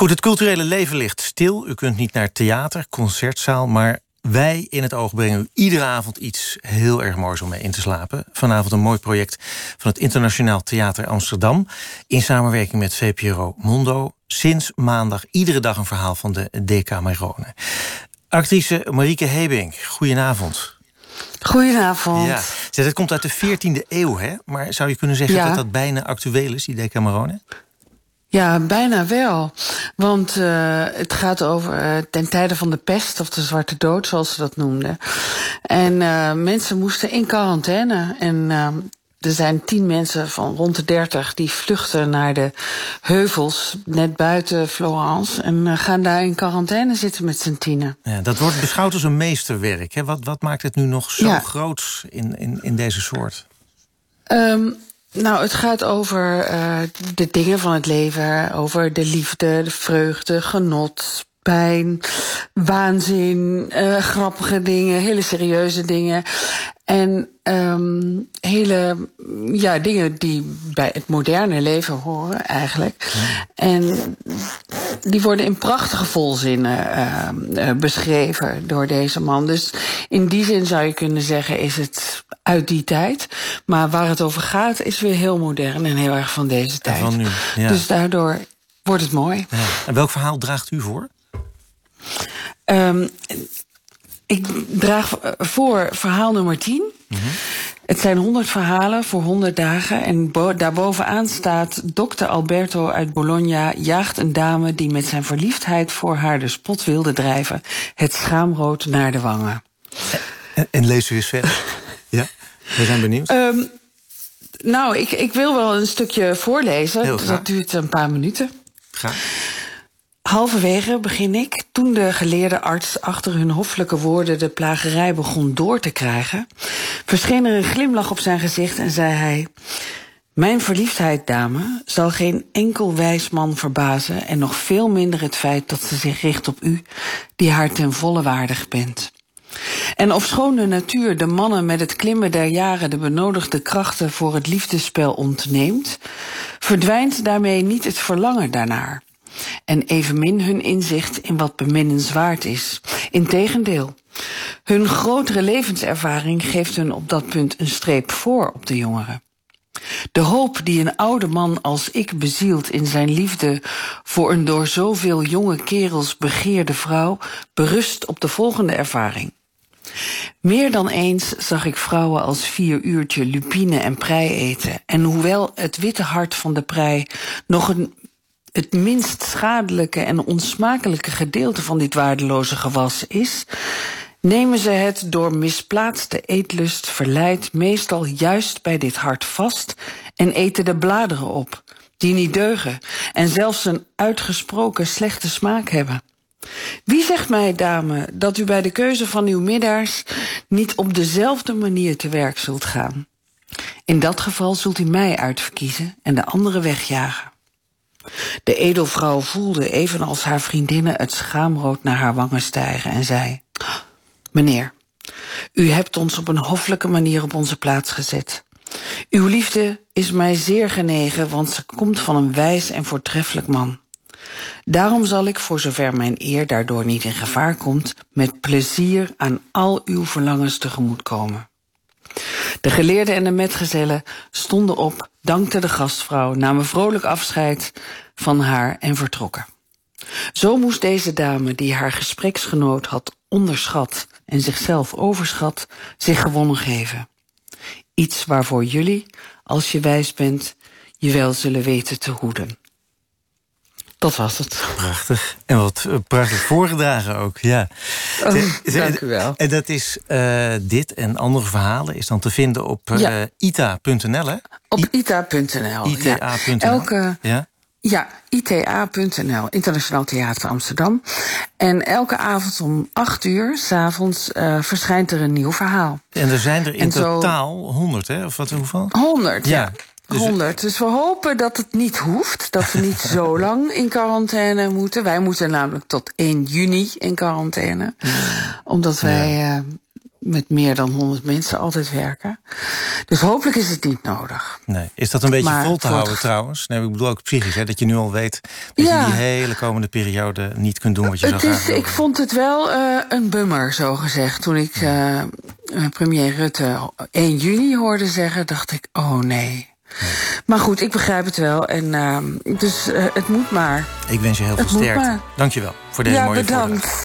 Goed, het culturele leven ligt stil. U kunt niet naar theater, concertzaal, maar wij in het oog brengen u iedere avond iets heel erg moois om mee in te slapen. Vanavond een mooi project van het Internationaal Theater Amsterdam, in samenwerking met VPRO Mondo. Sinds maandag iedere dag een verhaal van de Decamerone. Actrice Marieke Hebink, goedenavond. Goedenavond. Ja, het komt uit de 14e eeuw, hè? Maar zou je kunnen zeggen dat dat bijna actueel is, die Decamerone? Ja, bijna wel. Want het gaat over ten tijde van de pest, of de Zwarte Dood, zoals ze dat noemden. En mensen moesten in quarantaine. En er zijn 10 mensen van rond de 30 die vluchten naar de heuvels net buiten Florence en gaan daar in quarantaine zitten met z'n 10. Ja, dat wordt beschouwd als een meesterwerk. Hè? Wat maakt het nu nog zo groots in deze soort? Nou, het gaat over de dingen van het leven, over de liefde, de vreugde, genot, pijn, waanzin, grappige dingen, hele serieuze dingen. En hele dingen die bij het moderne leven horen eigenlijk. Ja. En die worden in prachtige volzinnen beschreven door deze man. Dus in die zin zou je kunnen zeggen, is het uit die tijd. Maar waar het over gaat is weer heel modern en heel erg van deze tijd. Van nu, ja. Dus daardoor wordt het mooi. Ja. En welk verhaal draagt u voor? Ik draag voor verhaal nummer 10. Mm-hmm. Het zijn 100 verhalen voor 100 dagen. En daarbovenaan staat: Dr. Alberto uit Bologna jaagt een dame die met zijn verliefdheid voor haar de spot wilde drijven, het schaamrood naar de wangen. En lees u eens verder. Ja, we zijn benieuwd. Nou, ik wil wel een stukje voorlezen. Dat duurt een paar minuten. Graag. Halverwege begin ik, toen de geleerde arts achter hun hoffelijke woorden de plagerij begon door te krijgen, verscheen er een glimlach op zijn gezicht en zei hij: Mijn verliefdheid, dame, zal geen enkel wijs man verbazen en nog veel minder het feit dat ze zich richt op u, die haar ten volle waardig bent. En ofschoon de natuur de mannen met het klimmen der jaren de benodigde krachten voor het liefdesspel ontneemt, verdwijnt daarmee niet het verlangen daarnaar. En evenmin hun inzicht in wat beminnenswaard is. Integendeel, hun grotere levenservaring geeft hun op dat punt een streep voor op de jongeren. De hoop die een oude man als ik bezielt in zijn liefde voor een door zoveel jonge kerels begeerde vrouw berust op de volgende ervaring. Meer dan eens zag ik vrouwen als 4 uurtje lupine en prei eten. En hoewel het witte hart van de prei nog het minst schadelijke en onsmakelijke gedeelte van dit waardeloze gewas is, nemen ze het door misplaatste eetlust verleid meestal juist bij dit hart vast en eten de bladeren op, die niet deugen en zelfs een uitgesproken slechte smaak hebben. Wie zegt mij, dame, dat u bij de keuze van uw middags niet op dezelfde manier te werk zult gaan? In dat geval zult u mij uitverkiezen en de anderen wegjagen. De edelvrouw voelde evenals haar vriendinnen het schaamrood naar haar wangen stijgen en zei: Meneer, u hebt ons op een hoffelijke manier op onze plaats gezet. Uw liefde is mij zeer genegen, want ze komt van een wijs en voortreffelijk man. Daarom zal ik, voor zover mijn eer daardoor niet in gevaar komt, met plezier aan al uw verlangens tegemoetkomen. De geleerden en de metgezellen stonden op, dankten de gastvrouw, namen vrolijk afscheid van haar en vertrokken. Zo moest deze dame, die haar gespreksgenoot had onderschat en zichzelf overschat, zich gewonnen geven. Iets waarvoor jullie, als je wijs bent, je wel zullen weten te hoeden. Dat was het. Prachtig. En wat prachtig voorgedragen ook, ja. Dank u wel. En dat is dit en andere verhalen is dan te vinden op ita.nl, hè? Op ita.nl. ita.nl. Ja, ita.nl, Internationaal Theater Amsterdam. En elke avond om 8 uur 's avonds verschijnt er een nieuw verhaal. En er zijn er in totaal 100, hè? Of hoeveel? 100, ja. 100. Dus we hopen dat het niet hoeft. Dat we niet zo lang in quarantaine moeten. Wij moeten namelijk tot 1 juni in quarantaine. Omdat wij met meer dan 100 mensen altijd werken. Dus hopelijk is het niet nodig. Nee. Is dat een beetje Maar vol te houden trouwens? Nee, ik bedoel ook psychisch, hè? Dat je nu al weet dat je die hele komende periode niet kunt doen wat je zou graag willen. Ik vond het wel een bummer, zo gezegd. Toen ik premier Rutte 1 juni hoorde zeggen, dacht ik, oh nee. Maar goed, ik begrijp het wel. En dus het moet maar. Ik wens je heel veel sterkte. Dank je wel voor deze mooie voordracht.